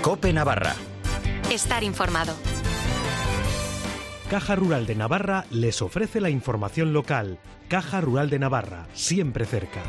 COPE Navarra. Estar informado. Caja Rural de Navarra les ofrece la información local. Caja Rural de Navarra, siempre cerca.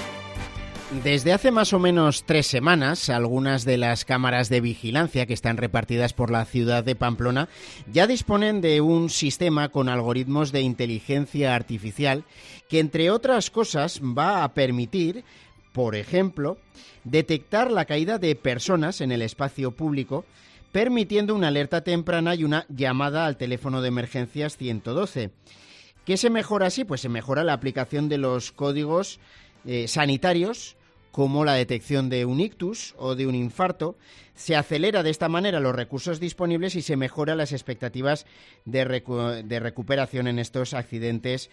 Desde hace más o menos 3 semanas, algunas de las cámaras de vigilancia que están repartidas por la ciudad de Pamplona ya disponen de un sistema con algoritmos de inteligencia artificial que, entre otras cosas, va a permitir, por ejemplo, detectar la caída de personas en el espacio público, permitiendo una alerta temprana y una llamada al teléfono de emergencias 112. ¿Qué se mejora así? Pues se mejora la aplicación de los códigos sanitarios, como la detección de un ictus o de un infarto. Se acelera de esta manera los recursos disponibles y se mejora las expectativas de recuperación en estos accidentes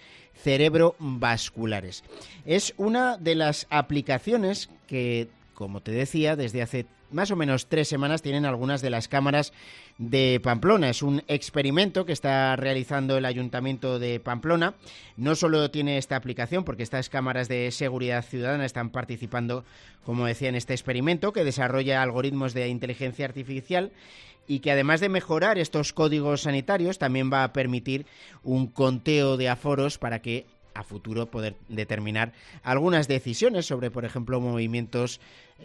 cerebrovasculares. Es una de las aplicaciones que, como te decía, desde hace más o menos 3 semanas tienen algunas de las cámaras de Pamplona. Es un experimento que está realizando el Ayuntamiento de Pamplona. No solo tiene esta aplicación, porque estas cámaras de seguridad ciudadana están participando, como decía, en este experimento que desarrolla algoritmos de inteligencia artificial y que, además de mejorar estos códigos sanitarios, también va a permitir un conteo de aforos para que a futuro poder determinar algunas decisiones sobre, por ejemplo, movimientos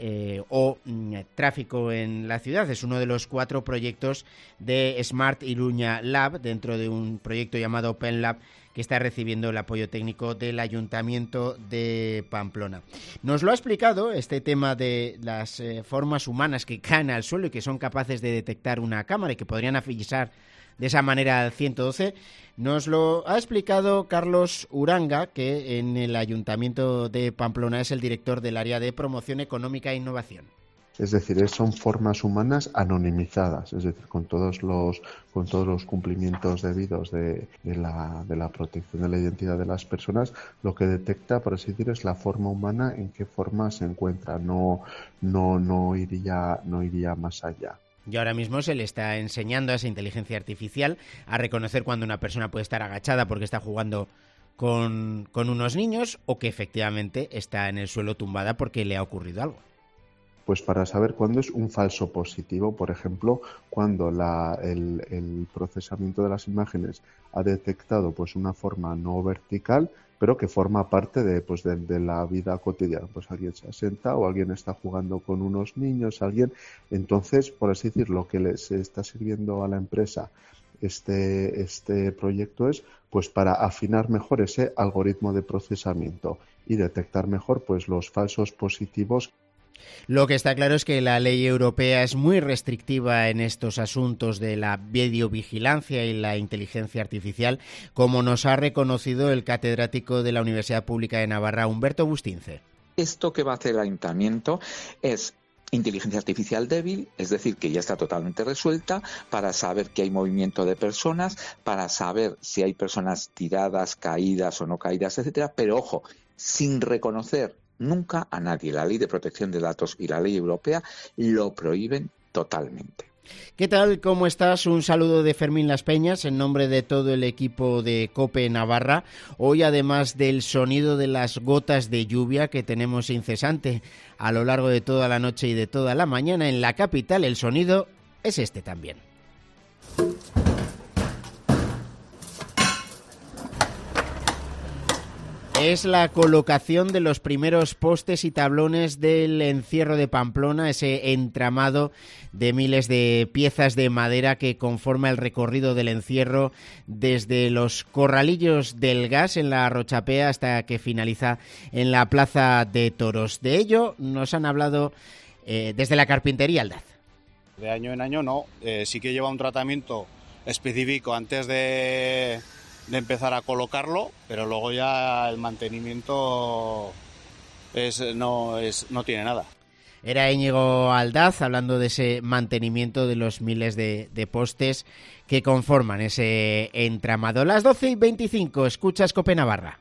o tráfico en la ciudad. Es uno de los 4 proyectos de Smart Iruña Lab, dentro de un proyecto llamado Open Lab, que está recibiendo el apoyo técnico del Ayuntamiento de Pamplona. Nos lo ha explicado este tema de las formas humanas que caen al suelo y que son capaces de detectar una cámara y que podrían avisar de esa manera al 112. Nos lo ha explicado Carlos Uranga, que en el Ayuntamiento de Pamplona es el director del área de promoción económica e innovación. Es decir, son formas humanas anonimizadas, es decir, con todos los cumplimientos debidos de la protección de la identidad de las personas. Lo que detecta, por así decir, es la forma humana, en qué forma se encuentra. No iría más allá. Y ahora mismo se le está enseñando a esa inteligencia artificial a reconocer cuando una persona puede estar agachada porque está jugando con unos niños, o que efectivamente está en el suelo tumbada porque le ha ocurrido algo. Pues para saber cuándo es un falso positivo, por ejemplo, cuando el procesamiento de las imágenes ha detectado pues una forma no vertical, pero que forma parte de la vida cotidiana. Pues alguien se asenta o alguien está jugando con unos niños, entonces, por así decirlo, lo que les está sirviendo a la empresa este proyecto es pues para afinar mejor ese algoritmo de procesamiento y detectar mejor pues los falsos positivos. Lo que está claro es que la ley europea es muy restrictiva en estos asuntos de la videovigilancia y la inteligencia artificial, como nos ha reconocido el catedrático de la Universidad Pública de Navarra, Humberto Bustince. Esto que va a hacer el Ayuntamiento es inteligencia artificial débil, es decir, que ya está totalmente resuelta, para saber que hay movimiento de personas, para saber si hay personas tiradas, caídas o no caídas, etcétera, pero ojo, sin reconocer nunca a nadie. La Ley de Protección de Datos y la ley europea lo prohíben totalmente. ¿Qué tal? ¿Cómo estás? Un saludo de Fermín Las Peñas en nombre de todo el equipo de COPE Navarra. Hoy, además del sonido de las gotas de lluvia que tenemos incesante a lo largo de toda la noche y de toda la mañana en la capital, el sonido es este también. Es la colocación de los primeros postes y tablones del encierro de Pamplona, ese entramado de miles de piezas de madera que conforma el recorrido del encierro desde los corralillos del gas en la Rochapea hasta que finaliza en la Plaza de Toros. De ello nos han hablado desde la carpintería Aldaz. De año en año no, sí que lleva un tratamiento específico antes de empezar a colocarlo, pero luego ya el mantenimiento no tiene nada. Era Íñigo Aldaz hablando de ese mantenimiento de los miles de postes que conforman ese entramado. Las 12:25, escuchas COPE Navarra.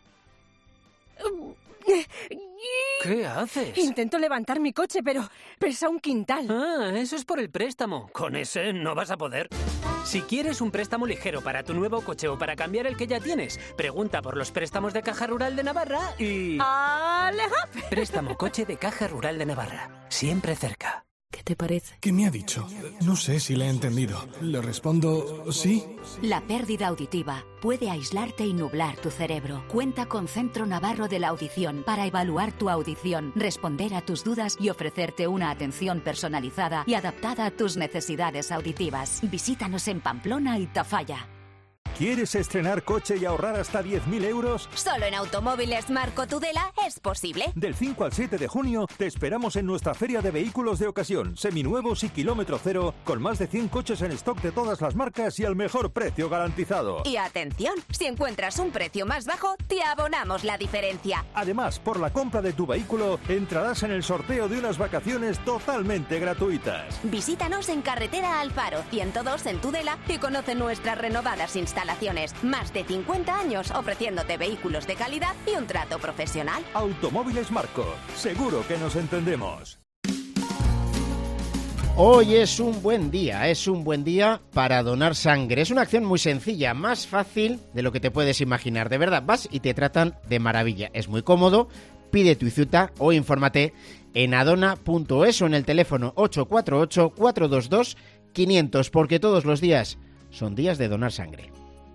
¿Qué haces? Intento levantar mi coche, pero pesa un quintal. Ah, eso es por el préstamo. Con ese no vas a poder. Si quieres un préstamo ligero para tu nuevo coche o para cambiar el que ya tienes, pregunta por los préstamos de Caja Rural de Navarra y... ¡Aleja! Préstamo coche de Caja Rural de Navarra. Siempre cerca. te parece? ¿Qué me ha dicho? No sé si le he entendido. ¿Le respondo sí? La pérdida auditiva puede aislarte y nublar tu cerebro. Cuenta con Centro Navarro de la Audición para evaluar tu audición, responder a tus dudas y ofrecerte una atención personalizada y adaptada a tus necesidades auditivas. Visítanos en Pamplona y Tafalla. ¿Quieres estrenar coche y ahorrar hasta 10.000 euros? Solo en Automóviles Marco Tudela es posible. Del 5 al 7 de junio te esperamos en nuestra feria de vehículos de ocasión, seminuevos y kilómetro cero, con más de 100 coches en stock de todas las marcas y al mejor precio garantizado. Y atención, si encuentras un precio más bajo, te abonamos la diferencia. Además, por la compra de tu vehículo, entrarás en el sorteo de unas vacaciones totalmente gratuitas. Visítanos en Carretera Alfaro, 102 en Tudela y conoce nuestras renovadas instalaciones. Más de 50 años ofreciéndote vehículos de calidad y un trato profesional. Automóviles Marco. Seguro que nos entendemos. Hoy es un buen día para donar sangre. Es una acción muy sencilla, más fácil de lo que te puedes imaginar. De verdad, vas y te tratan de maravilla. Es muy cómodo, pide tu cita o infórmate en adona.es o en el teléfono 848-422-500, porque todos los días son días de donar sangre.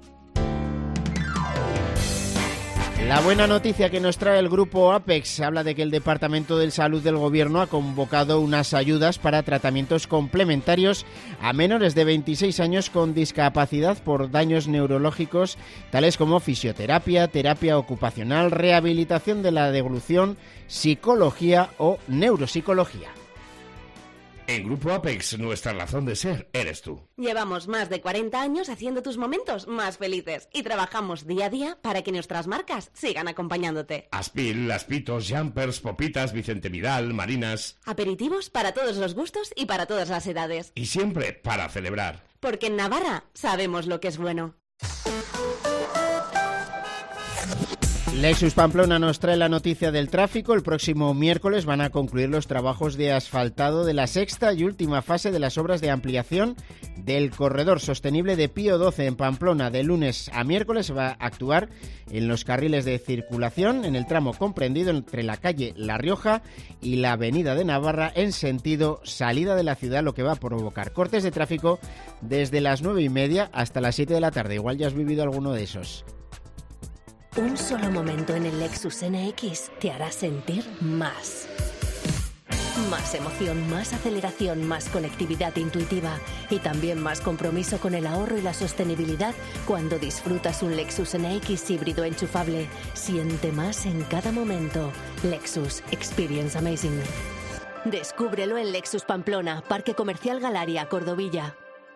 La buena noticia que nos trae el grupo Apex habla de que el Departamento de Salud del Gobierno ha convocado unas ayudas para tratamientos complementarios a menores de 26 años con discapacidad por daños neurológicos, tales como fisioterapia, terapia ocupacional, rehabilitación de la deglución, psicología o neuropsicología. En Grupo Apex, nuestra razón de ser eres tú. Llevamos más de 40 años haciendo tus momentos más felices y trabajamos día a día para que nuestras marcas sigan acompañándote. Aspil, Aspitos, Jumpers, Popitas, Vicente Vidal, Marinas. Aperitivos para todos los gustos y para todas las edades. Y siempre para celebrar. Porque en Navarra sabemos lo que es bueno. Lexus Pamplona nos trae la noticia del tráfico. El próximo miércoles van a concluir los trabajos de asfaltado de la sexta y última fase de las obras de ampliación del corredor sostenible de Pío XII en Pamplona. De lunes a miércoles se va a actuar en los carriles de circulación en el tramo comprendido entre la calle La Rioja y la avenida de Navarra en sentido salida de la ciudad, lo que va a provocar cortes de tráfico desde las 9:30 hasta las 7 de la tarde. Igual ya has vivido alguno de esos. Un solo momento en el Lexus NX te hará sentir más. Más emoción, más aceleración, más conectividad intuitiva y también más compromiso con el ahorro y la sostenibilidad cuando disfrutas un Lexus NX híbrido enchufable. Siente más en cada momento. Lexus Experience Amazing. Descúbrelo en Lexus Pamplona, Parque Comercial Galaria, Cordovilla.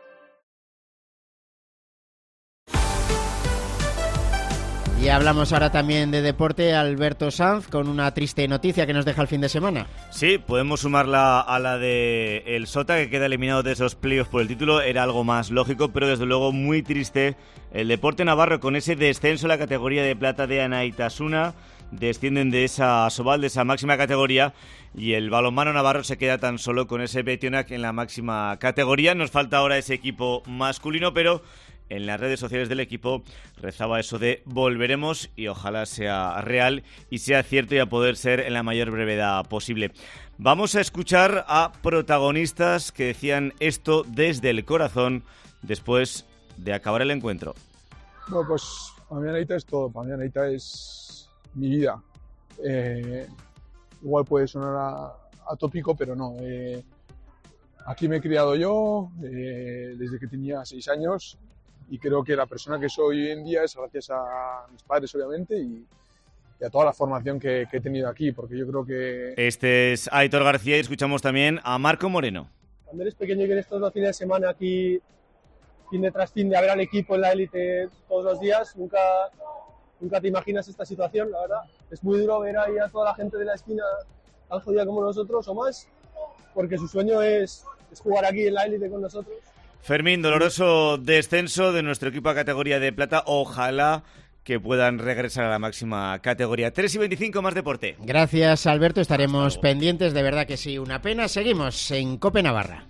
Y hablamos ahora también de deporte. Alberto Sanz, con una triste noticia que nos deja el fin de semana. Sí, podemos sumarla a la de el Sota, que queda eliminado de esos playoffs por el título. Era algo más lógico, pero desde luego muy triste el deporte navarro con ese descenso a la categoría de plata de Anaitasuna. Descienden de esa Asobal, de esa máxima categoría, y el balonmano navarro se queda tan solo con ese Betionac en la máxima categoría. Nos falta ahora ese equipo masculino, pero en las redes sociales del equipo rezaba eso de volveremos, y ojalá sea real y sea cierto y a poder ser en la mayor brevedad posible. Vamos a escuchar a protagonistas que decían esto desde el corazón después de acabar el encuentro. Bueno, pues para mí Anaita es todo, para mí Anaita es mi vida. Igual puede sonar atópico, pero no. Aquí me he criado yo desde que tenía 6 años. Y creo que la persona que soy hoy en día es gracias a mis padres, obviamente, y a toda la formación que he tenido aquí, porque yo creo que... Este es Aitor García y escuchamos también a Marco Moreno. Cuando eres pequeño y vienes todos los fines de semana aquí, fin de tras fin, de a ver al equipo en la élite todos los días, nunca te imaginas esta situación, la verdad. Es muy duro ver ahí a toda la gente de la esquina tan jodida como nosotros o más, porque su sueño es jugar aquí en la élite con nosotros. Fermín, doloroso descenso de nuestro equipo a categoría de plata. Ojalá que puedan regresar a la máxima categoría. 3:25, más deporte. Gracias, Alberto. Estaremos pendientes, de verdad que sí. Una pena. Seguimos en COPE Navarra.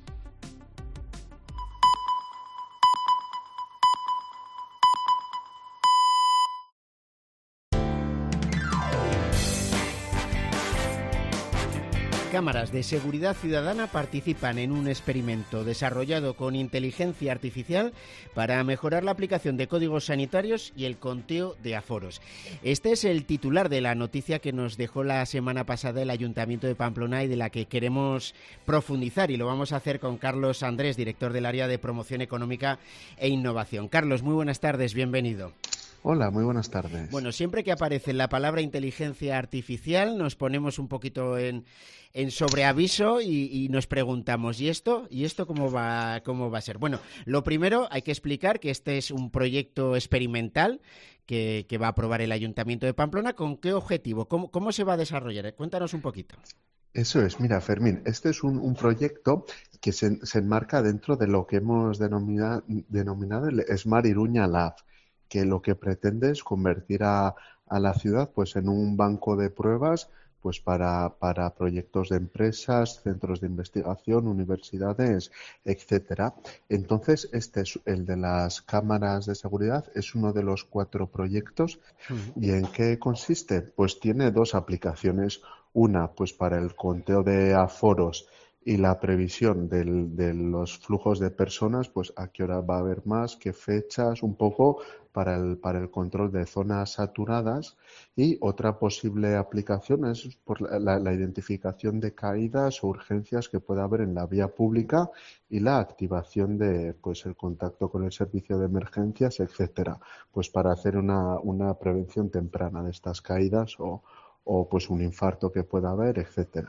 cámaras de seguridad ciudadana participan en un experimento desarrollado con inteligencia artificial para mejorar la aplicación de códigos sanitarios y el conteo de aforos. Este es el titular de la noticia que nos dejó la semana pasada el Ayuntamiento de Pamplona y de la que queremos profundizar, y lo vamos a hacer con Carlos Andrés, director del área de promoción económica e innovación. Carlos, muy buenas tardes, bienvenido. Hola, muy buenas tardes. Bueno, siempre que aparece la palabra inteligencia artificial nos ponemos un poquito en sobreaviso y nos preguntamos, ¿y esto cómo va a ser? Bueno, lo primero hay que explicar que este es un proyecto experimental que va a aprobar el Ayuntamiento de Pamplona. ¿Con qué objetivo? ¿Cómo se va a desarrollar? Cuéntanos un poquito. Eso es, mira, Fermín, este es un proyecto que se enmarca dentro de lo que hemos denominado el Smart Iruña Lab, que lo que pretende es convertir a la ciudad pues en un banco de pruebas pues para proyectos de empresas, centros de investigación, universidades, etcétera. Entonces, este es el de las cámaras de seguridad, es uno de los 4 proyectos. ¿Y en qué consiste? Pues tiene 2 aplicaciones. Una, pues para el conteo de aforos y la previsión de los flujos de personas, pues a qué hora va a haber más, qué fechas, un poco para el control de zonas saturadas. Y otra posible aplicación es por la identificación de caídas o urgencias que pueda haber en la vía pública y la activación de pues el contacto con el servicio de emergencias, etcétera, pues para hacer una prevención temprana de estas caídas o pues un infarto que pueda haber, etcétera.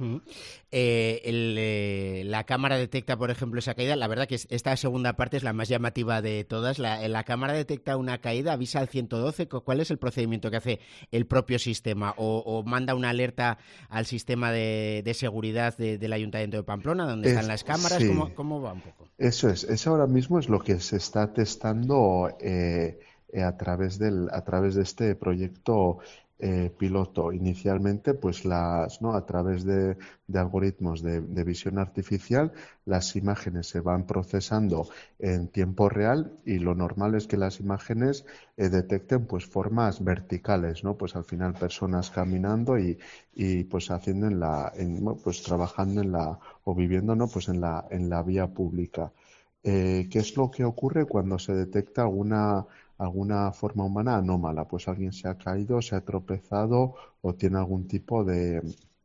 La cámara detecta, por ejemplo, esa caída. La verdad que esta segunda parte es la más llamativa de todas. La cámara detecta una caída, avisa al 112. ¿Cuál es el procedimiento que hace el propio sistema? ¿O manda una alerta al sistema de seguridad del Ayuntamiento de Pamplona, donde están las cámaras? Sí. ¿Cómo va un poco? Eso ahora mismo es lo que se está testando a través de este proyecto piloto. Inicialmente, pues a través de algoritmos de visión artificial, las imágenes se van procesando en tiempo real y lo normal es que las imágenes detecten pues formas verticales, ¿no? Pues al final personas caminando y pues haciendo pues trabajando o viviendo, ¿no? Pues en la vía pública. ¿Qué es lo que ocurre cuando se detecta alguna forma humana anómala? Pues alguien se ha caído, se ha tropezado o tiene algún tipo de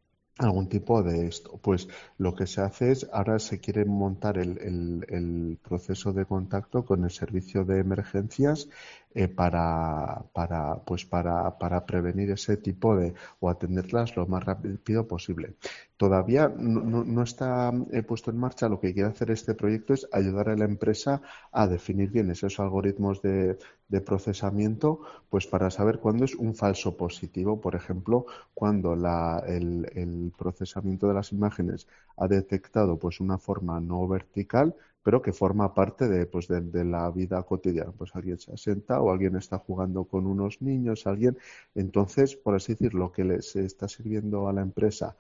esto. Pues lo que se hace es, ahora se quiere montar el proceso de contacto con el servicio de emergencias para prevenir ese tipo o atenderlas lo más rápido posible. Todavía no está puesto en marcha. Lo que quiere hacer este proyecto es ayudar a la empresa a definir bien esos algoritmos de procesamiento, pues para saber cuándo es un falso positivo. Por ejemplo, cuando el procesamiento de las imágenes ha detectado pues una forma no vertical, pero que forma parte de la vida cotidiana. Pues alguien se asienta o alguien está jugando con unos niños, Entonces, por así decirlo, lo que les está sirviendo a la empresa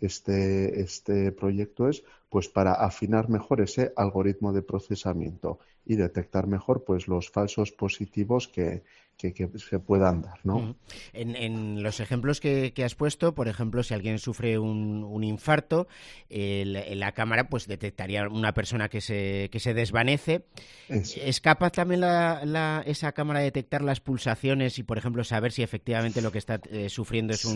este proyecto es pues para afinar mejor ese algoritmo de procesamiento y detectar mejor pues los falsos positivos que se puedan dar, ¿no? En los ejemplos que has puesto, por ejemplo, si alguien sufre un infarto, la cámara pues detectaría una persona que se desvanece. ¿Es capaz también esa cámara de detectar las pulsaciones y, por ejemplo, saber si efectivamente lo que está sufriendo es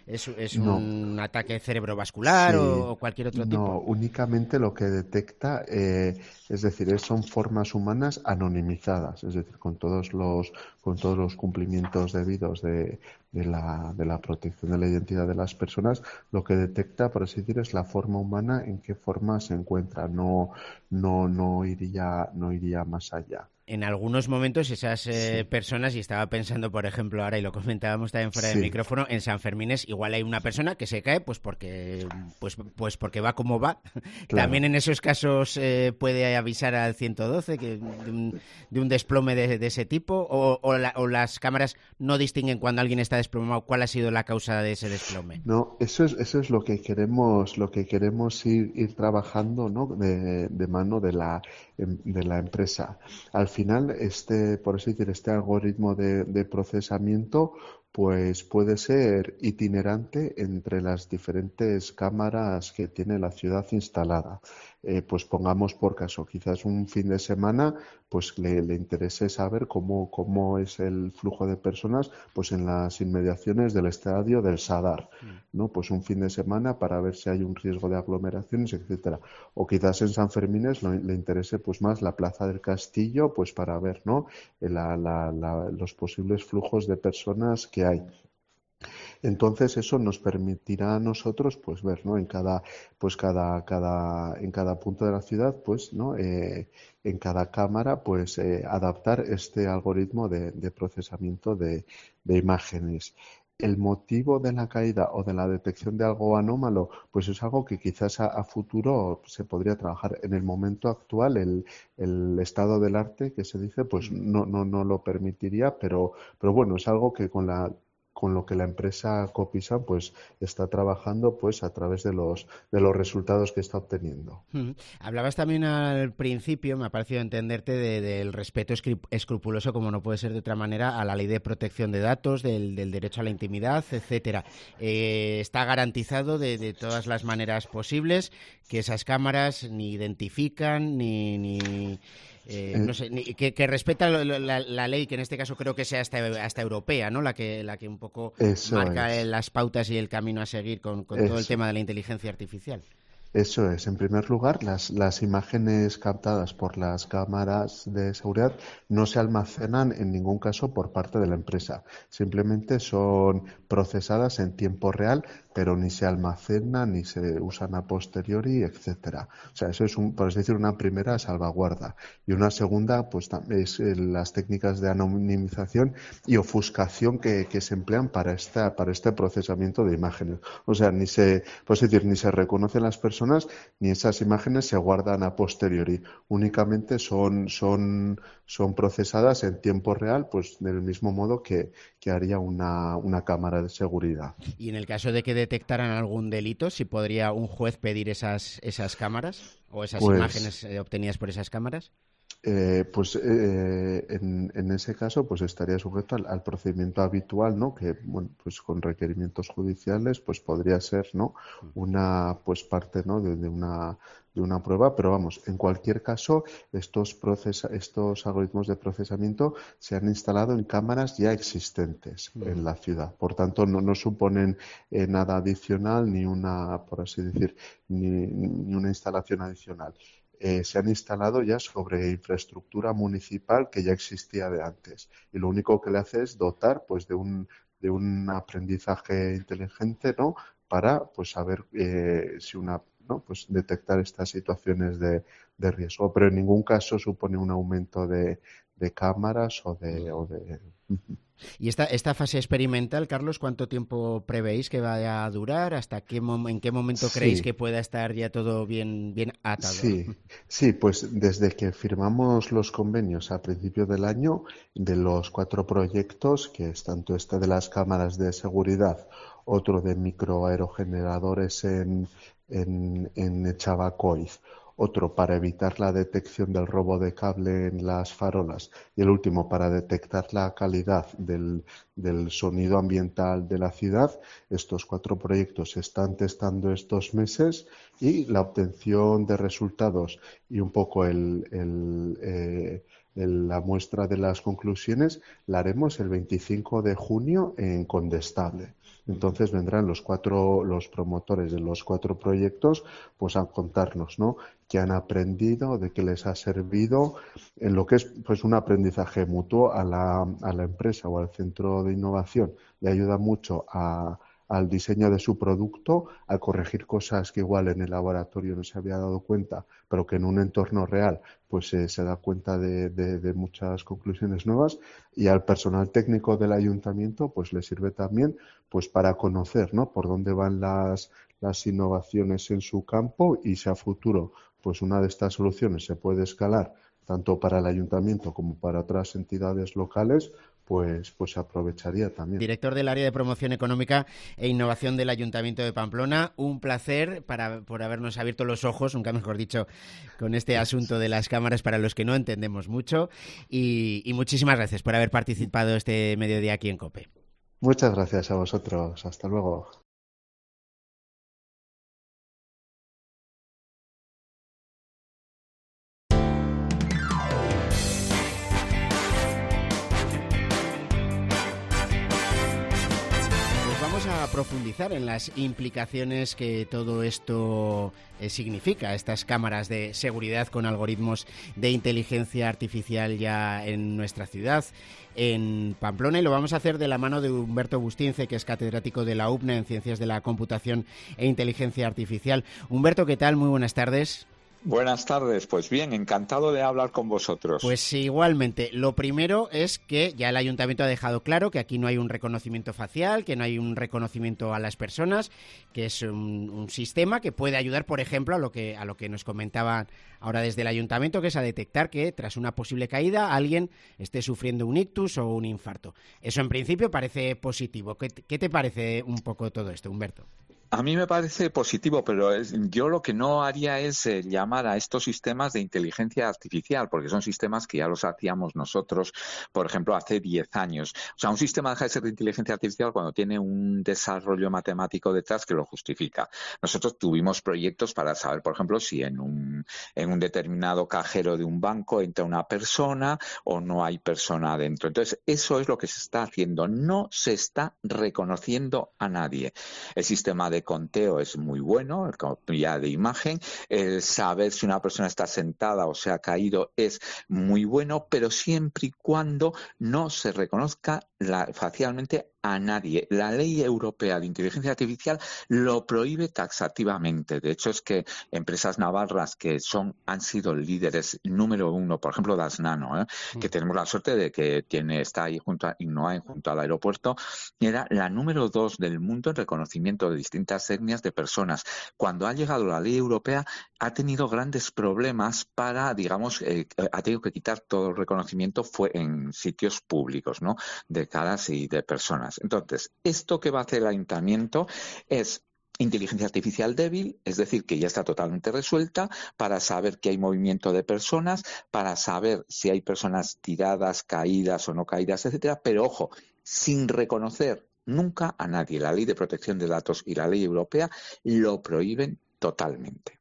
un ataque cerebrovascular o cualquier otro tipo? No, únicamente lo que detecta, son formas humanas anonimizadas, es decir, con todos los cumplimientos debidos de la protección de la identidad de las personas. Lo que detecta, por así decir, es la forma humana, en qué forma se encuentra. No iría más allá. En algunos momentos esas personas, y estaba pensando, por ejemplo, ahora, y lo comentábamos también fuera del micrófono, en San Fermines igual hay una persona que se cae pues porque va como va. Claro. También en esos casos puede avisar al 112 de un desplome de ese tipo, o las cámaras no distinguen cuando alguien está desplomado cuál ha sido la causa de ese desplome. No, eso es lo que queremos ir trabajando, ¿no? de mano de la empresa. Al final, por así decir, este algoritmo de procesamiento pues puede ser itinerante entre las diferentes cámaras que tiene la ciudad instalada. Pues pongamos por caso, quizás un fin de semana pues le interese saber cómo es el flujo de personas pues en las inmediaciones del estadio del Sadar, ¿no? Pues un fin de semana para ver si hay un riesgo de aglomeraciones, etcétera. O quizás en San Fermines le interese pues más la Plaza del Castillo, pues para ver, ¿no? Los posibles flujos de personas que hay. Entonces eso nos permitirá a nosotros pues ver, ¿no? En cada punto de la ciudad, pues, ¿no? En cada cámara pues adaptar este algoritmo de procesamiento de imágenes. El motivo de la caída o de la detección de algo anómalo, pues es algo que quizás a futuro se podría trabajar. En el momento actual, el estado del arte, que se dice, pues no lo permitiría, pero bueno, es algo que con lo que la empresa Copisan pues está trabajando pues a través de los resultados que está obteniendo. Hablabas también al principio, me ha parecido entenderte, del respeto escrupuloso, como no puede ser de otra manera, a la ley de protección de datos, del derecho a la intimidad, etcétera. Está garantizado de todas las maneras posibles que esas cámaras ni identifican ni no sé, que respeta la ley, que en este caso creo que sea hasta europea, ¿no? La que un poco marca las pautas y el camino a seguir con todo el tema de la inteligencia artificial. Eso es. En primer lugar, las imágenes captadas por las cámaras de seguridad no se almacenan en ningún caso por parte de la empresa. Simplemente son procesadas en tiempo real, pero ni se almacenan ni se usan a posteriori, etcétera. O sea, eso es por así decir, una primera salvaguarda. Y una segunda, pues es las técnicas de anonimización y ofuscación que se emplean para este procesamiento de imágenes. O sea, ni se reconocen las personas ni esas imágenes se guardan a posteriori. Únicamente son procesadas en tiempo real, pues del mismo modo que haría una cámara de seguridad. Y en el caso de que detectaran algún delito, ¿sí podría un juez pedir esas cámaras o esas imágenes obtenidas por esas cámaras? En ese caso pues estaría sujeto al procedimiento habitual, ¿no? Que bueno, pues con requerimientos judiciales pues podría ser, ¿no? Una pues parte, ¿no? de una prueba, pero vamos, en cualquier caso estos algoritmos de procesamiento se han instalado en cámaras ya existentes en la ciudad, por tanto no suponen nada adicional ni una, por así decir, ni una instalación adicional. Se han instalado ya sobre infraestructura municipal que ya existía de antes, y lo único que le hace es dotar pues de un aprendizaje inteligente, ¿no? Para pues saber pues detectar estas situaciones de riesgo, pero en ningún caso supone un aumento de cámaras o de... ¿Y esta fase experimental, Carlos, cuánto tiempo prevéis que vaya a durar? ¿En qué momento creéis que pueda estar ya todo bien atado? Sí, pues desde que firmamos los convenios a principios del año de los 4 proyectos, que es tanto este de las cámaras de seguridad, otro de microaerogeneradores en Echabacoiz, otro para evitar la detección del robo de cable en las farolas y el último para detectar la calidad del sonido ambiental de la ciudad. Estos 4 proyectos se están testando estos meses y la obtención de resultados y un poco la muestra de las conclusiones la haremos el 25 de junio en Condestable. Entonces vendrán los promotores de los 4 proyectos pues a contarnos, ¿no?, qué han aprendido, de qué les ha servido, en lo que es pues un aprendizaje mutuo a la empresa o al centro de innovación. Le ayuda mucho al diseño de su producto, a corregir cosas que igual en el laboratorio no se había dado cuenta, pero que en un entorno real pues se da cuenta de muchas conclusiones nuevas, y al personal técnico del ayuntamiento pues le sirve también pues para conocer, ¿no?, por dónde van las innovaciones en su campo, y si a futuro pues una de estas soluciones se puede escalar tanto para el ayuntamiento como para otras entidades locales, pues se aprovecharía también. Director del área de promoción económica e innovación del Ayuntamiento de Pamplona, un placer por habernos abierto los ojos, nunca mejor dicho, con este asunto de las cámaras para los que no entendemos mucho, y muchísimas gracias por haber participado este mediodía aquí en COPE. Muchas gracias a vosotros. Hasta luego. A profundizar en las implicaciones que todo esto significa, estas cámaras de seguridad con algoritmos de inteligencia artificial ya en nuestra ciudad, en Pamplona, y lo vamos a hacer de la mano de Humberto Bustince, que es catedrático de la UPNA en Ciencias de la Computación e Inteligencia Artificial. Humberto, ¿qué tal? Muy buenas tardes. Buenas tardes, pues bien, encantado de hablar con vosotros. Pues igualmente, lo primero es que ya el Ayuntamiento ha dejado claro que aquí no hay un reconocimiento facial, que no hay un reconocimiento a las personas, que es un sistema que puede ayudar, por ejemplo, a lo que nos comentaban ahora desde el Ayuntamiento, que es a detectar que tras una posible caída alguien esté sufriendo un ictus o un infarto. Eso en principio parece positivo. ¿Qué te parece un poco todo esto, Humberto? A mí me parece positivo, pero yo lo que no haría es llamar a estos sistemas de inteligencia artificial, porque son sistemas que ya los hacíamos nosotros, por ejemplo, hace 10 años. O sea, un sistema deja de ser de inteligencia artificial cuando tiene un desarrollo matemático detrás que lo justifica. Nosotros tuvimos proyectos para saber, por ejemplo, si en un determinado cajero de un banco entra una persona o no hay persona adentro. Entonces, eso es lo que se está haciendo. No se está reconociendo a nadie. El sistema de conteo es muy bueno, ya de imagen, el saber si una persona está sentada o se ha caído es muy bueno, pero siempre y cuando no se reconozca facialmente a nadie. La ley europea de inteligencia artificial lo prohíbe taxativamente. De hecho, es que empresas navarras que han sido líderes número 1, por ejemplo, Das Nano, que tenemos la suerte de que está ahí junto al aeropuerto, era la número 2 del mundo en reconocimiento de distintas etnias de personas. Cuando ha llegado la ley europea, ha tenido grandes problemas para, digamos, ha tenido que quitar todo el reconocimiento en sitios públicos, ¿no?, de caras y de personas. Entonces, esto que va a hacer el Ayuntamiento es inteligencia artificial débil, es decir, que ya está totalmente resuelta, para saber que hay movimiento de personas, para saber si hay personas tiradas, caídas o no caídas, etcétera, pero ojo, sin reconocer nunca a nadie. La Ley de Protección de Datos y la ley europea lo prohíben totalmente.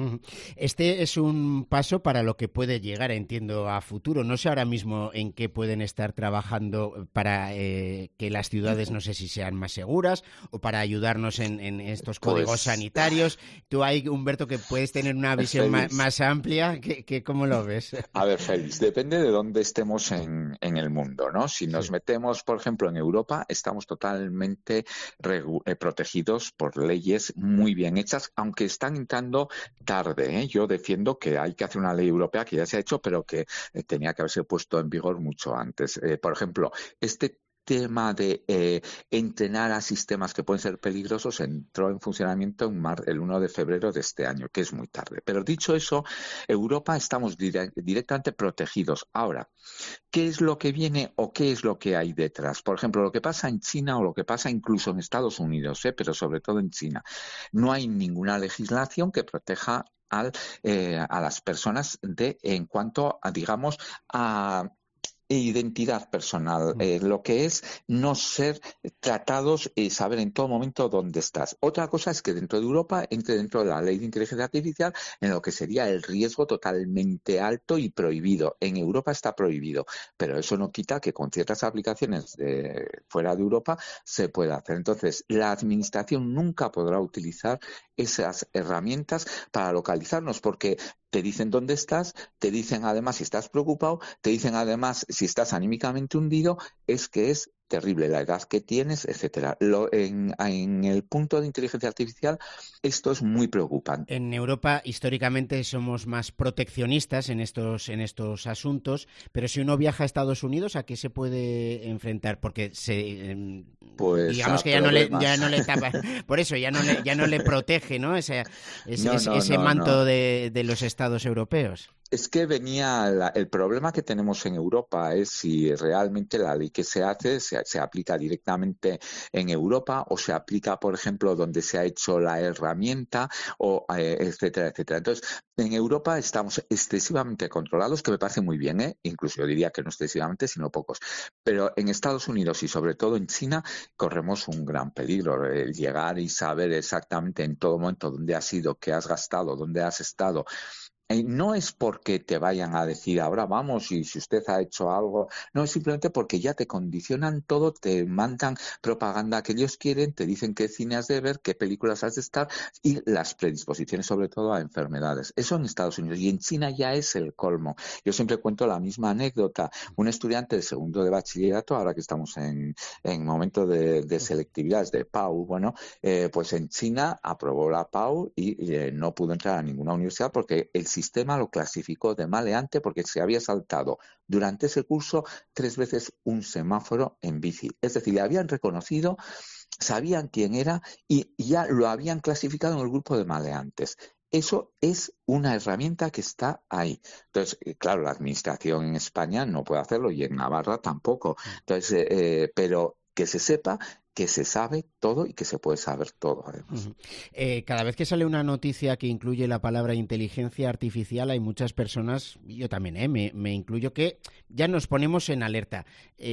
Este es un paso para lo que puede llegar, entiendo, a futuro. No sé ahora mismo en qué pueden estar trabajando para que las ciudades, no sé si sean más seguras o para ayudarnos en estos códigos sanitarios. Tú ahí, Humberto, que puedes tener una visión más amplia, ¿cómo lo ves? A ver, Félix, depende de dónde estemos en el mundo, ¿no? Si nos metemos, por ejemplo, en Europa, estamos totalmente protegidos por leyes muy bien hechas, aunque están entrando tarde, ¿eh? Yo defiendo que hay que hacer una ley europea que ya se ha hecho, pero que tenía que haberse puesto en vigor mucho antes. Por ejemplo, este tema de entrenar a sistemas que pueden ser peligrosos entró en funcionamiento el 1 de febrero de este año, que es muy tarde. Pero dicho eso, Europa estamos directamente protegidos. Ahora, ¿qué es lo que viene o qué es lo que hay detrás? Por ejemplo, lo que pasa en China o lo que pasa incluso en Estados Unidos, pero sobre todo en China. No hay ninguna legislación que proteja a las personas en cuanto a, digamos, a identidad personal, lo que es no ser tratados y saber en todo momento dónde estás. Otra cosa es que dentro de Europa entre dentro de la ley de inteligencia artificial en lo que sería el riesgo totalmente alto y prohibido. En Europa está prohibido, pero eso no quita que con ciertas aplicaciones fuera de Europa se pueda hacer. Entonces, la administración nunca podrá utilizar esas herramientas para localizarnos, porque te dicen dónde estás, te dicen además si estás preocupado, te dicen además si estás anímicamente hundido, es que es terrible la edad que tienes, etcétera. En el punto de inteligencia artificial esto es muy preocupante. En Europa históricamente somos más proteccionistas en estos asuntos, pero si uno viaja a Estados Unidos, ¿a qué se puede enfrentar? Porque digamos que ya no le tapa, por eso ya no le protege, ¿no? Ese manto de los estados europeos. Es que venía el problema que tenemos en Europa es si realmente la ley que se hace se aplica directamente en Europa o se aplica, por ejemplo, donde se ha hecho la herramienta, o etcétera, etcétera. Entonces, en Europa estamos excesivamente controlados, que me parece muy bien, incluso yo diría que no excesivamente, sino pocos. Pero en Estados Unidos y sobre todo en China corremos un gran peligro. Llegar y saber exactamente en todo momento dónde has ido, qué has gastado, dónde has estado. No es porque te vayan a decir ahora vamos y si usted ha hecho algo, no, es simplemente porque ya te condicionan todo, te mandan propaganda que ellos quieren, te dicen qué cine has de ver, qué películas has de estar y las predisposiciones sobre todo a enfermedades. Eso en Estados Unidos, y en China ya es el colmo. Yo siempre cuento la misma anécdota. Un estudiante de segundo de bachillerato, ahora que estamos en momento de selectividades de PAU, pues en China aprobó la PAU y no pudo entrar a ninguna universidad porque el sistema lo clasificó de maleante porque se había saltado durante ese curso 3 veces un semáforo en bici. Es decir, le habían reconocido, sabían quién era y ya lo habían clasificado en el grupo de maleantes. Eso es una herramienta que está ahí. Entonces, claro, la administración en España no puede hacerlo y en Navarra tampoco. Entonces, pero que se sepa que se sabe todo y que se puede saber todo, además. Cada vez que sale una noticia que incluye la palabra inteligencia artificial, hay muchas personas, y yo también, me incluyo, que ya nos ponemos en alerta.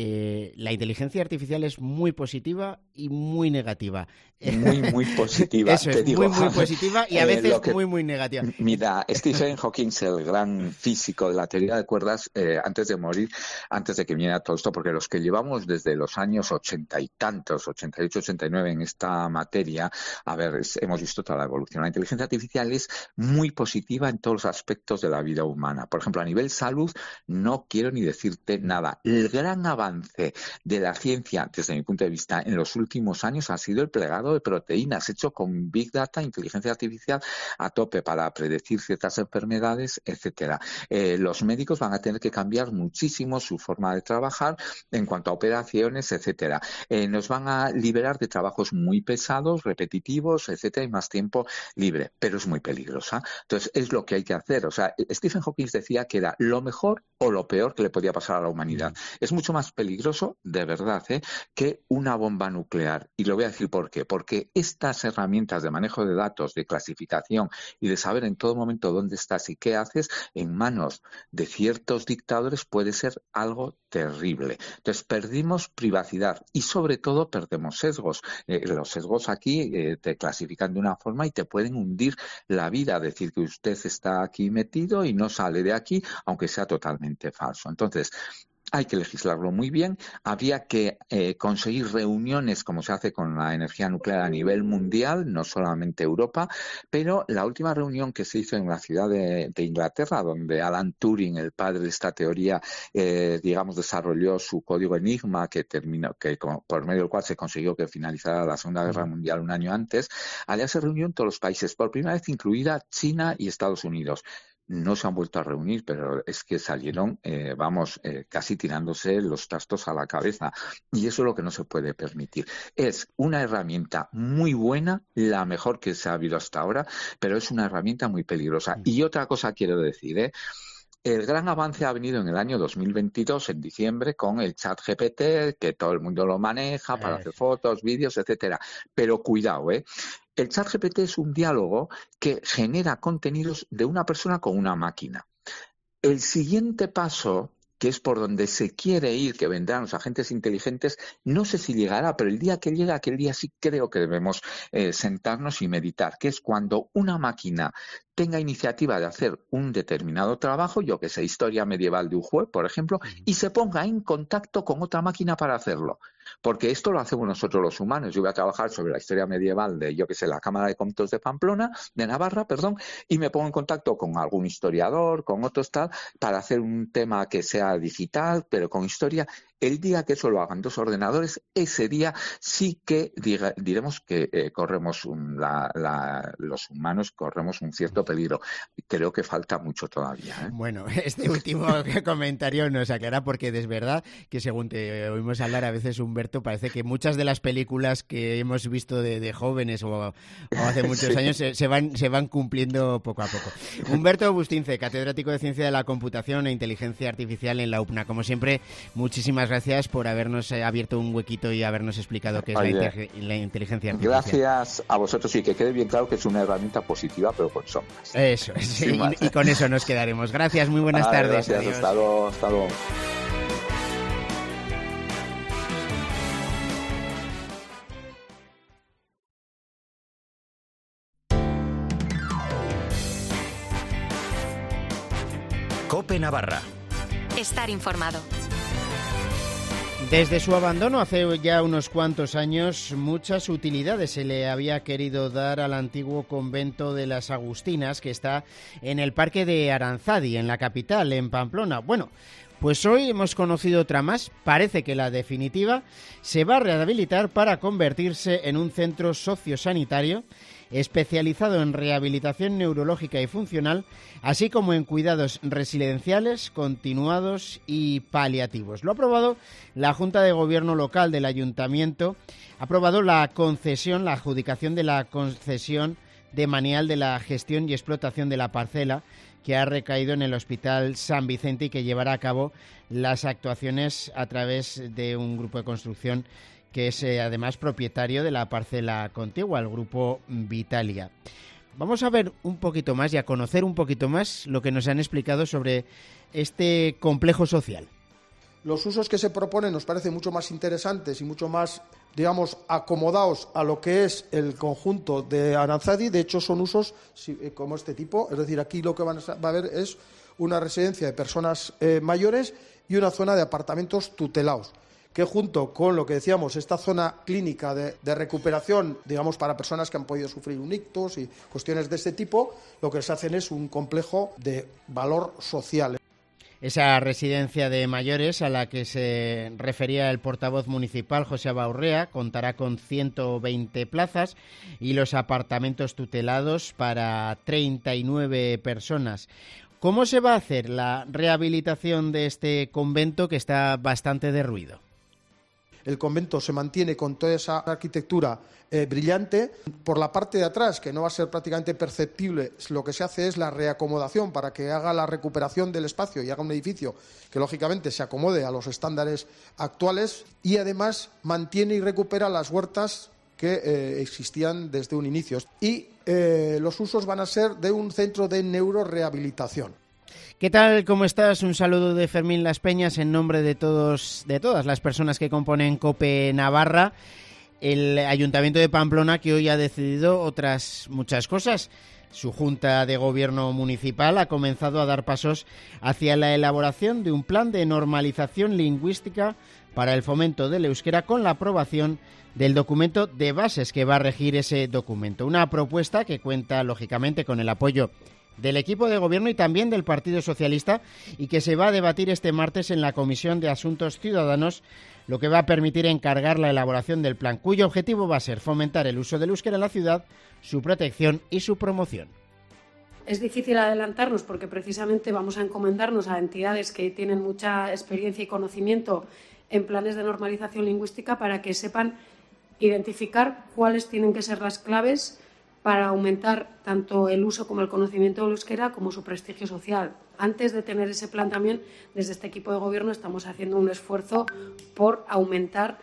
La inteligencia artificial es muy positiva y muy negativa. Muy positiva. Eso es, muy positiva y a veces muy negativa. Mira, Stephen Hawking, el gran físico de la teoría de cuerdas, antes de morir, antes de que viniera todo esto, porque los que llevamos desde los años 80 y tantos, 88, 89 en esta materia, hemos visto toda la evolución. La inteligencia artificial es muy positiva en todos los aspectos de la vida humana. Por ejemplo, a nivel salud, no quiero ni decirte nada. El gran avance de la ciencia, desde mi punto de vista, en los últimos años ha sido el plegado de proteínas, hecho con Big Data, inteligencia artificial a tope para predecir ciertas enfermedades, etcétera. Los médicos van a tener que cambiar muchísimo su forma de trabajar en cuanto a operaciones, etcétera. Nos van a liberar de trabajos muy pesados, repetitivos, etcétera, y más tiempo libre, pero es muy peligrosa. Entonces, es lo que hay que hacer. O sea, Stephen Hawking decía que era lo mejor o lo peor que le podía pasar a la humanidad. Es mucho más peligroso, de verdad, que una bomba nuclear. Y lo voy a decir por qué. Porque estas herramientas de manejo de datos, de clasificación y de saber en todo momento dónde estás y qué haces, en manos de ciertos dictadores puede ser algo terrible. Entonces, perdimos privacidad y sobre todo perdemos sesgos. Los sesgos aquí te clasifican de una forma y te pueden hundir la vida, decir que usted está aquí metido y no sale de aquí, aunque sea totalmente falso. Entonces, hay que legislarlo muy bien. Habría que conseguir reuniones, como se hace con la energía nuclear a nivel mundial, no solamente Europa, pero la última reunión que se hizo en la ciudad de Inglaterra, donde Alan Turing, el padre de esta teoría, desarrolló su código Enigma, por medio del cual se consiguió que finalizara la Segunda Guerra Mundial un año antes. Allá se reunió todos los países, por primera vez incluida China y Estados Unidos. No se han vuelto a reunir, pero es que salieron, casi tirándose los trastos a la cabeza. Y eso es lo que no se puede permitir. Es una herramienta muy buena, la mejor que se ha habido hasta ahora, pero es una herramienta muy peligrosa. Y otra cosa quiero decir, el gran avance ha venido en el año 2022, en diciembre, con el ChatGPT, que todo el mundo lo maneja para hacer fotos, vídeos, etcétera. Pero cuidado, el ChatGPT es un diálogo que genera contenidos de una persona con una máquina. El siguiente paso, que es por donde se quiere ir, que vendrán los agentes inteligentes, no sé si llegará, pero el día que llegue, aquel día sí creo que debemos sentarnos y meditar, que es cuando una máquina tenga iniciativa de hacer un determinado trabajo, yo que sé, historia medieval de un juez, por ejemplo, y se ponga en contacto con otra máquina para hacerlo. Porque esto lo hacemos nosotros los humanos. Yo voy a trabajar sobre la historia medieval de, yo que sé, la Cámara de Cómputos de Navarra, y me pongo en contacto con algún historiador, con otros tal, para hacer un tema que sea digital, pero con historia. El día que eso lo hagan 2 ordenadores, ese día sí que diremos que corremos los humanos corremos un cierto peligro. Creo que falta mucho todavía, ¿eh? Bueno, este último comentario nos aclara porque es verdad que según te oímos hablar a veces, Humberto, parece que muchas de las películas que hemos visto de jóvenes o hace muchos años se van cumpliendo poco a poco. Humberto Bustince, catedrático de Ciencia de la Computación e Inteligencia Artificial en la UPNA. Como siempre, muchísimas gracias por habernos abierto un huequito y habernos explicado qué es la inteligencia artificial. Gracias a vosotros y que quede bien claro que es una herramienta positiva, pero con sombras. Eso es, y con eso nos quedaremos. Gracias, muy buenas tardes. Gracias, adiós. Hasta luego, hasta luego. COPE Navarra. Estar informado. Desde su abandono hace ya unos cuantos años, muchas utilidades se le había querido dar al antiguo convento de las Agustinas, que está en el Parque de Aranzadi, en la capital, en Pamplona. Bueno, pues hoy hemos conocido otra más. Parece que la definitiva se va a rehabilitar para convertirse en un centro sociosanitario especializado en rehabilitación neurológica y funcional, así como en cuidados residenciales, continuados y paliativos. Lo ha aprobado la Junta de Gobierno local del Ayuntamiento, ha aprobado la concesión, la adjudicación de la concesión de manual de la gestión y explotación de la parcela que ha recaído en el Hospital San Vicente y que llevará a cabo las actuaciones a través de un grupo de construcción que es además propietario de la parcela contigua, el Grupo Vitalia. Vamos a ver un poquito más y a conocer un poquito más lo que nos han explicado sobre este complejo social. Los usos que se proponen nos parecen mucho más interesantes y mucho más, digamos, acomodados a lo que es el conjunto de Aranzadi. De hecho, son usos como este tipo. Es decir, aquí lo que va a haber es una residencia de personas mayores y una zona de apartamentos tutelados, que junto con lo que decíamos, esta zona clínica de recuperación, digamos, para personas que han podido sufrir un ictus y cuestiones de este tipo, lo que se hacen es un complejo de valor social. Esa residencia de mayores a la que se refería el portavoz municipal, José Abaurrea, contará con 120 plazas y los apartamentos tutelados para 39 personas. ¿Cómo se va a hacer la rehabilitación de este convento que está bastante derruido? El convento se mantiene con toda esa arquitectura brillante. Por la parte de atrás, que no va a ser prácticamente perceptible, lo que se hace es la reacomodación para que haga la recuperación del espacio y haga un edificio que lógicamente se acomode a los estándares actuales, y además mantiene y recupera las huertas que existían desde un inicio. Y los usos van a ser de un centro de neurorehabilitación. ¿Qué tal? ¿Cómo estás? Un saludo de Fermín Las Peñas en nombre de todas las personas que componen COPE Navarra. El Ayuntamiento de Pamplona, que hoy ha decidido otras muchas cosas. Su Junta de Gobierno Municipal ha comenzado a dar pasos hacia la elaboración de un plan de normalización lingüística para el fomento del euskera, con la aprobación del documento de bases que va a regir ese documento. Una propuesta que cuenta, lógicamente, con el apoyo del equipo de gobierno y también del Partido Socialista, y que se va a debatir este martes en la Comisión de Asuntos Ciudadanos, lo que va a permitir encargar la elaboración del plan, cuyo objetivo va a ser fomentar el uso del euskera en la ciudad, su protección y su promoción. Es difícil adelantarnos porque precisamente vamos a encomendarnos a entidades que tienen mucha experiencia y conocimiento en planes de normalización lingüística para que sepan identificar cuáles tienen que ser las claves para aumentar tanto el uso como el conocimiento del euskera como su prestigio social. Antes de tener ese plan también, desde este equipo de gobierno estamos haciendo un esfuerzo por aumentar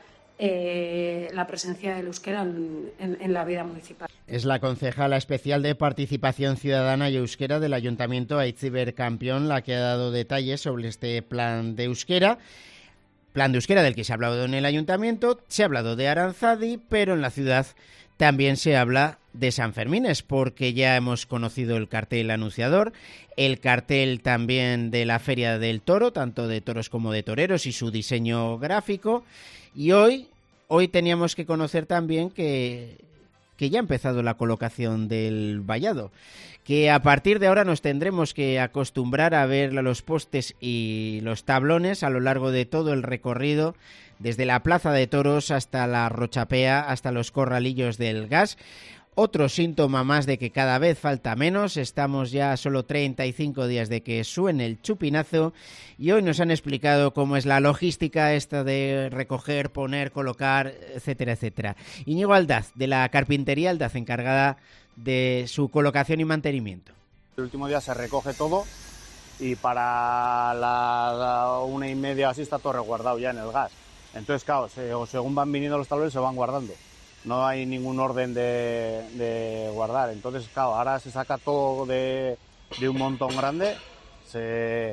la presencia del euskera en la vida municipal. Es la concejala especial de Participación Ciudadana y Euskera del Ayuntamiento, Aitziber Campión, la que ha dado detalles sobre este plan de euskera. Plan de euskera del que se ha hablado en el Ayuntamiento, se ha hablado de Aranzadi, pero en la ciudad también se habla de Sanfermines, porque ya hemos conocido el cartel anunciador, el cartel también de la Feria del Toro, tanto de toros como de toreros, y su diseño gráfico. Y hoy teníamos que conocer también que ya ha empezado la colocación del vallado, que a partir de ahora nos tendremos que acostumbrar a ver los postes y los tablones a lo largo de todo el recorrido, desde la Plaza de Toros hasta la Rochapea, hasta los corralillos del Gas. otro síntoma más de que cada vez falta menos. Estamos ya a solo 35 días de que suene el chupinazo y hoy nos han explicado cómo es la logística esta de recoger, poner, colocar, etcétera, etcétera. Íñigo Aldaz, de la carpintería Aldaz, encargada de su colocación y mantenimiento. El último día se recoge todo y para la 1:30 así está todo resguardado ya en el gas. Entonces, claro, según van viniendo los tablones se van guardando. No hay ningún orden de guardar. Entonces, claro, ahora se saca todo de un montón grande, se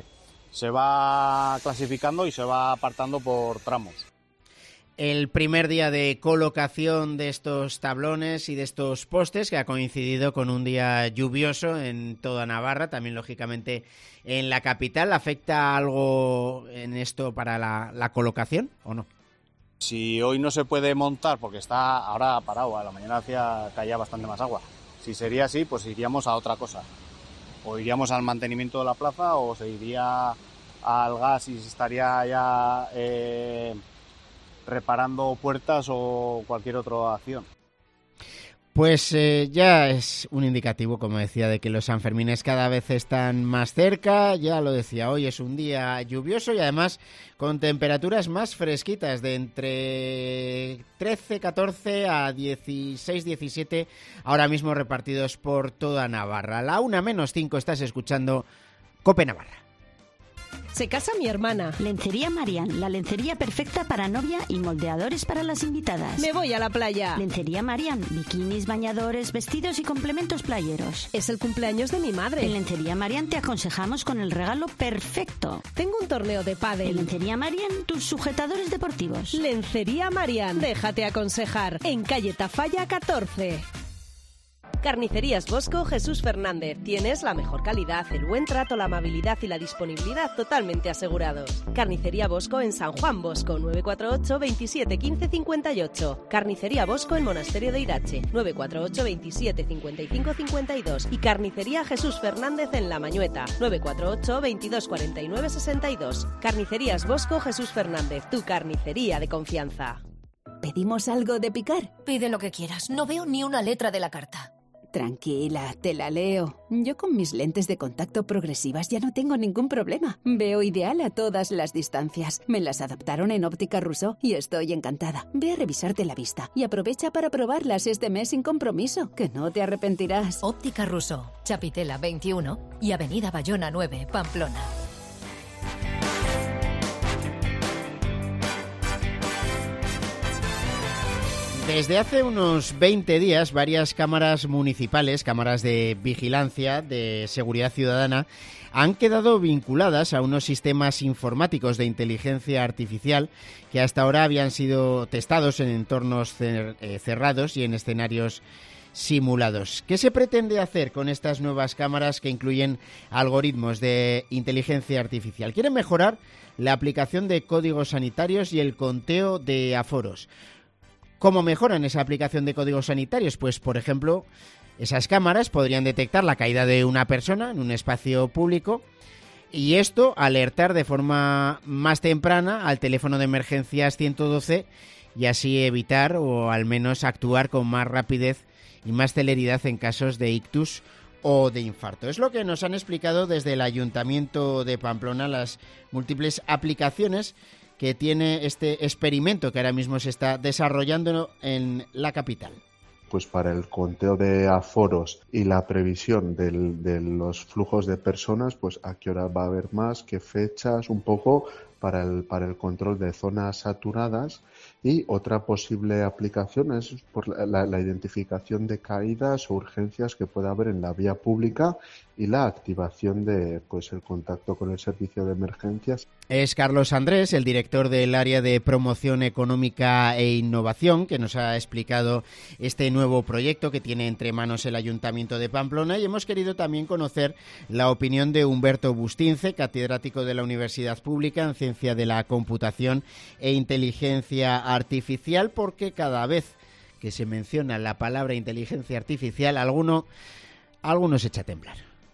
va clasificando y se va apartando por tramos. El primer día de colocación de estos tablones y de estos postes, que ha coincidido con un día lluvioso en toda Navarra, también lógicamente en la capital. ¿Afecta algo en esto para la colocación o no? Si hoy no se puede montar porque está ahora parado, a la mañana caía bastante más agua. Si sería así, pues iríamos a otra cosa. O iríamos al mantenimiento de la plaza o se iría al gas y se estaría ya reparando puertas o cualquier otra acción. Pues ya es un indicativo, como decía, de que los Sanfermines cada vez están más cerca. Ya lo decía, hoy es un día lluvioso y además con temperaturas más fresquitas, de entre 13, 14 a 16, 17, ahora mismo repartidos por toda Navarra. A la 1:05 estás escuchando COPE Navarra. Se casa mi hermana. Lencería Marian, la lencería perfecta para novia y moldeadores para las invitadas. Me voy a la playa. Lencería Marian, bikinis, bañadores, vestidos y complementos playeros. Es el cumpleaños de mi madre. En Lencería Marian te aconsejamos con el regalo perfecto. Tengo un torneo de pádel. En Lencería Marian, tus sujetadores deportivos. Lencería Marian, déjate aconsejar. En calle Tafalla 14. Carnicerías Bosco Jesús Fernández. Tienes la mejor calidad, el buen trato, la amabilidad y la disponibilidad totalmente asegurados. Carnicería Bosco en San Juan Bosco, 948 27 15 58. Carnicería Bosco en Monasterio de Irache, 948 27 55 52. Y Carnicería Jesús Fernández en La Mañueta, 948 22 49 62. Carnicerías Bosco Jesús Fernández, tu carnicería de confianza. ¿Pedimos algo de picar? Pide lo que quieras, no veo ni una letra de la carta. Tranquila, te la leo. Yo con mis lentes de contacto progresivas ya no tengo ningún problema. Veo ideal a todas las distancias. Me las adaptaron en Óptica Rousseau y estoy encantada. Ve a revisarte la vista y aprovecha para probarlas este mes sin compromiso, que no te arrepentirás. Óptica Rousseau, Chapitela 21 y Avenida Bayona 9, Pamplona. Desde hace unos 20 días, varias cámaras municipales, cámaras de vigilancia, de seguridad ciudadana, han quedado vinculadas a unos sistemas informáticos de inteligencia artificial que hasta ahora habían sido testados en entornos cerrados y en escenarios simulados. ¿Qué se pretende hacer con estas nuevas cámaras que incluyen algoritmos de inteligencia artificial? Quieren mejorar la aplicación de códigos sanitarios y el conteo de aforos. ¿Cómo mejoran esa aplicación de códigos sanitarios? Pues, por ejemplo, esas cámaras podrían detectar la caída de una persona en un espacio público y esto alertar de forma más temprana al teléfono de emergencias 112 y así evitar o al menos actuar con más rapidez y más celeridad en casos de ictus o de infarto. Es lo que nos han explicado desde el Ayuntamiento de Pamplona, las múltiples aplicaciones que tiene este experimento que ahora mismo se está desarrollando en la capital. Pues para el conteo de aforos y la previsión de los flujos de personas, pues a qué hora va a haber más, qué fechas, un poco para el control de zonas saturadas. Y otra posible aplicación es por la identificación de caídas o urgencias que pueda haber en la vía pública y la activación de el contacto con el servicio de emergencias. Es Carlos Andrés, el director del área de promoción económica e innovación, que nos ha explicado este nuevo proyecto que tiene entre manos el Ayuntamiento de Pamplona, y hemos querido también conocer la opinión de Humberto Bustince, catedrático de la Universidad Pública en Ciencia de la Computación e Inteligencia Artificial, porque cada vez que se menciona la palabra inteligencia artificial, alguno se echa a temblar.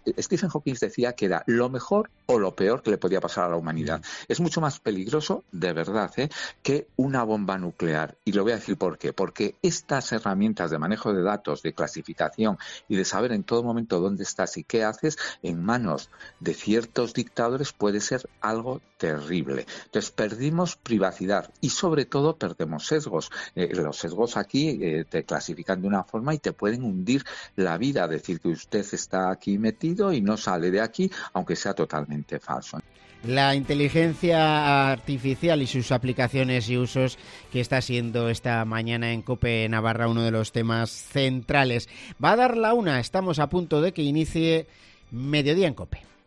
Stephen Hawking decía que era lo mejor o lo peor que le podía pasar a la humanidad. Es mucho más peligroso, de verdad, que una bomba nuclear. Y lo voy a decir por qué. Porque estas herramientas de manejo de datos, de clasificación y de saber en todo momento dónde estás y qué haces, en manos de ciertos dictadores puede ser algo terrible. Entonces perdimos privacidad y sobre todo perdemos sesgos. Los sesgos aquí te clasifican de una forma y te pueden hundir la vida, decir que usted está aquí metido y no sale de aquí, aunque sea totalmente falso. La inteligencia artificial y sus aplicaciones y usos, que está siendo esta mañana en COPE Navarra uno de los temas centrales. Va a dar la 1, estamos a punto de que inicie Mediodía en COPE.